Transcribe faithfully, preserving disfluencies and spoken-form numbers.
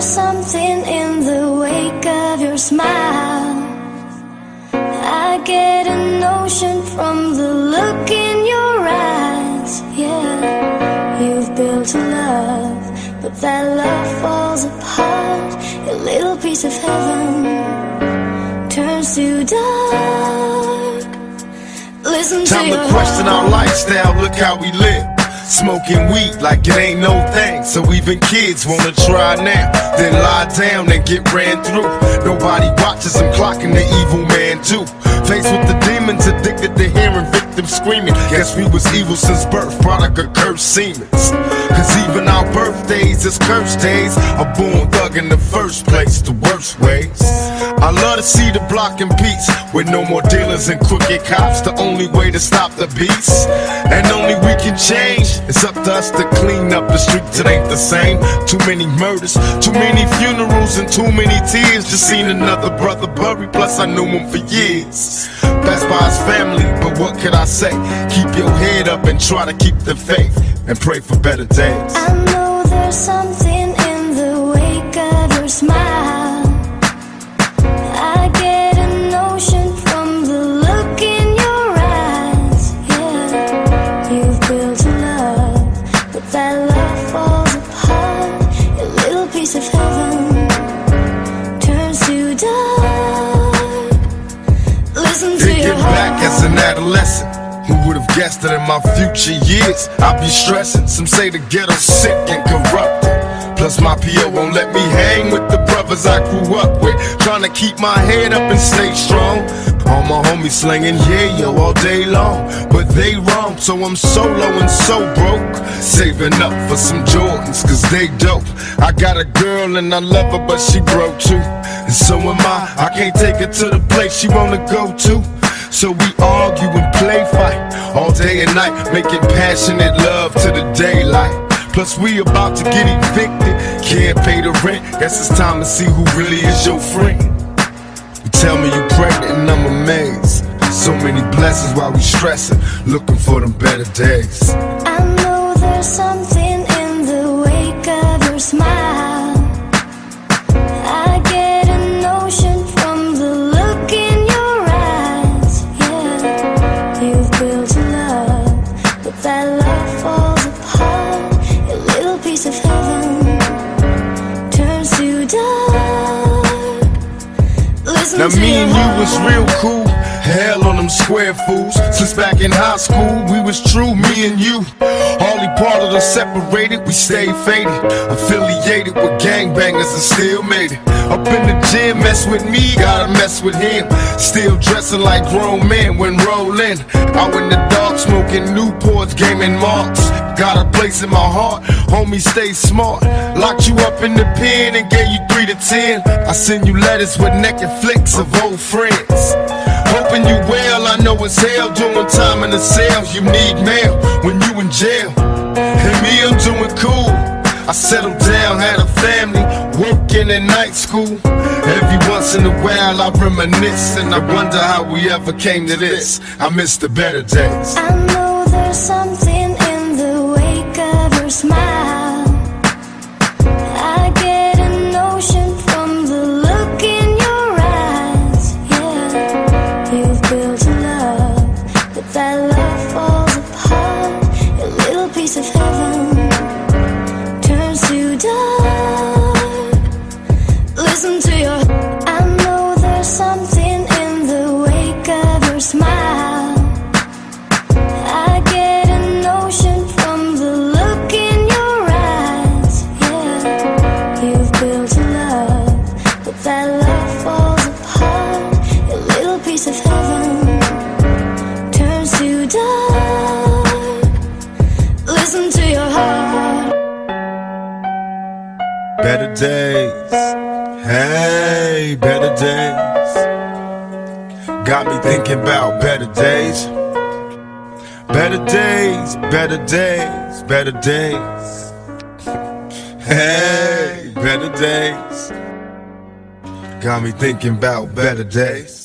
there's something in the wake of your smile. I get a notion from the look in your eyes. Yeah, you've built a love, but that love falls apart. A little piece of heaven turns to dark. Listen to Time your to question our lifestyle, look how we live. Smoking weed like it ain't no thing. So even kids wanna try now, then lie down and get ran through. Nobody watches them clocking the evil man too. Faced with the demons, addicted to hearing victims screaming. Guess we was evil since birth, product of cursed Siemens. Cause even our birthdays is cursed days. A born thug in the first place, the worst ways. I love to see the block in peace, with no more dealers and crooked cops. The only way to stop the beast, and only we can change. It's up to us to clean up the streets, it ain't the same. Too many murders, too many funerals, and too many tears. Just seen another brother buried, plus I knew him for years. Passed by his family, but what could I say? Keep your head up and try to keep the faith, and pray for better days. I know there's something in the wake of your smile. I get a notion from the look in your eyes. Yeah, you've built a love, but that love falls apart. A little piece of heaven turns to dark. Listen to Thinking your heart. back as an adolescent, who would've guessed that in my future years I'd be stressing? Some say the ghetto's sick and corrupted, plus my P O won't let me hang with the brothers I grew up with. Trying to keep my head up and stay strong. All my homies slinging yeah yo all day long, but they wrong, so I'm solo and so broke. Saving up for some Jordans, cause they dope. I got a girl and I love her, but she broke too. And so am I, I can't take her to the place she wanna go to. So we argue and play fight all day and night, making passionate love to the daylight. Plus we about to get evicted, can't pay the rent. Guess it's time to see who really is your friend. You tell me you pregnant and I'm amazed. So many blessings while we stressing, looking for them better days. I know there's something in the wake of your smile. I get a notion from the look in your eyes. Yeah, you've built a love, but that love falls apart. A little piece of heaven turns to dark. Listen Now to me your and you heart. was real cool, hell on them square fools. Since back in high school, we was true, me and you. Hardly part of the separated, we stayed faded. Affiliated with gangbangers and still made it. Up in the gym, mess with me, gotta mess with him. Still dressing like grown men when rolling. Out in the dark, smoking Newports, gaming marks. Got a place in my heart, homie, stay smart. Locked you up in the pen and gave you three to ten. I send you letters with naked flicks of old friends. Hoping you well, I know it's hell doing time in the cell. You need mail when you in jail. And me, I'm doing cool. I settled down, had a family, working in night school. Every once in a while I reminisce, and I wonder how we ever came to this. I miss the better days. I know there's something in the wake of your smile. I get a notion from the look in your eyes. Yeah, you've built a love, but that love falls apart. A little piece of heaven turns to dark. Listen to your. I know there's something in the wake of your smile. I get a notion from the look in your eyes. Yeah, you've built a love, but that love falls apart. A little piece of heaven turns to dark. Listen to your heart. Better days, hey, better days. Got me thinking about better days. Better days, better days, better days. Hey, better days. Got me thinking about better days.